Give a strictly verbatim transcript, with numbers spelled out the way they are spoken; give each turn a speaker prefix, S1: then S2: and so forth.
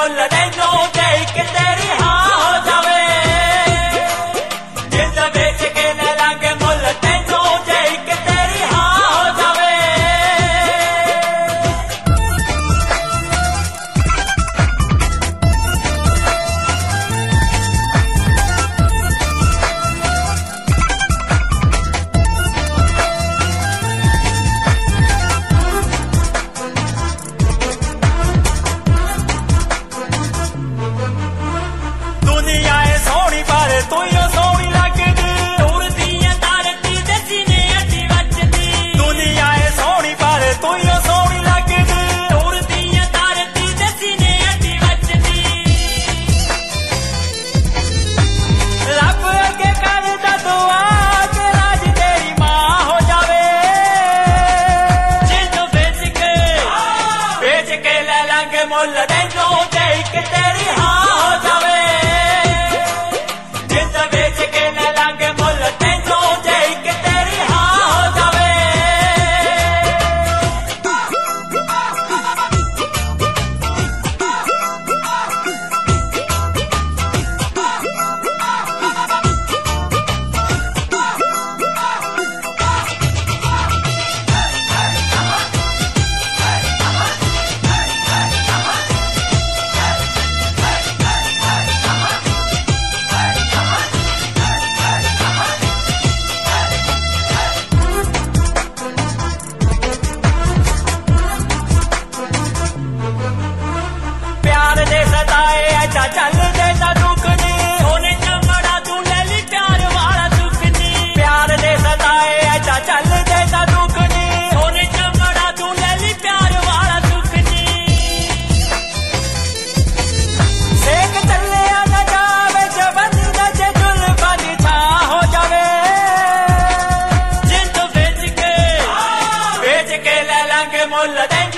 S1: ਮੁੱਲ ਤੈਨੂੰ ਦੇ ਕੇ ਤੇਰੀ ਹਾਂ ਹੋ ਜਾਵੇ ਜਿੰਦ ਵੇਚ ਕੇ ਲੈ ਲਾਂਗੇ ਮੁੱਲ ਤੈਨੂੰ ਦੇ ਕੇ ਤੇਰੀ ਹਾਂ ਹੋ ਜਾਵੇ ਦੁਨੀਆ ਏ ਸੋਹਣੀ ਪਰ ਤੂੰ ਹੀ ਸੋਹਣੀ ਲੱਗਦੀ ਉੜਦੀਆਂ ਧਰਤੀ ਦੇ ਸੀਨੇ ਅੱਡੀ ਵੱਜਦੀ ਦੁਨੀਆ ਏ ਸੋਹਣੀ ਪਰ ਤੂੰ ਹੀ ਸੋਹਣੀ ਲੱਗਦੀ ਉੜਦੀਆਂ ਧਰਤੀ ਦੇ ਸੀਨੇ ਅੱਡੀ ਵੱਜਦੀ ਰੱਬ ਅੱਗੇ ਕਰਦਾ ਦੁਆ ਕਿ ਰਾਜ ਤੇਰੀ ਮਾਂ ਹੋ ਜਾਵੇ ਜਿੰਦ ਵੇਚ ਕੇ ਵੇਚ ਕੇ ਲੈ ਲਾਂਗੇ ਮੁੱਲ ਤੈਨੂੰ ਦੇ ਕੇ ਤੇਰੀ ਹਾਂ ਹੋ ਜਾਵੇ ਚੱਲਦੇ ਨਾ ਰੁਕਣੀ ਉਹਨੇ ਚਮੜਾ ਤੂੰ ਲੈ ਲਈ ਪਿਆਰ ਵਾਲਾ ਸੁਖਨੀ ਪਿਆਰ ਦੇ ਸਤਾਏ ਐਸਾ ਚੱਲਦੇ ਨਾ ਰੁਕਣੀ ਉਹਨੇ ਚਮੜਾ ਤੂੰ ਲੈ ਲਈ ਪਿਆਰ ਵਾਲਾ ਸੁਖਨੀ ਸੇਕ ਚੱਲਿਆ ਨਾ ਜਾਵੇ ਜਬੰਦੀ ਦਾ ਜੇ ਜ਼ੁਲਫਾਂ ਦੀ ਛਾਂ ਹੋ ਜਾਵੇ ਜਿੰਦ ਵੇਚ ਕੇ ਵੇਚ ਕੇ ਲੈ ਲਾਂਗੇ ਮੁੱਲ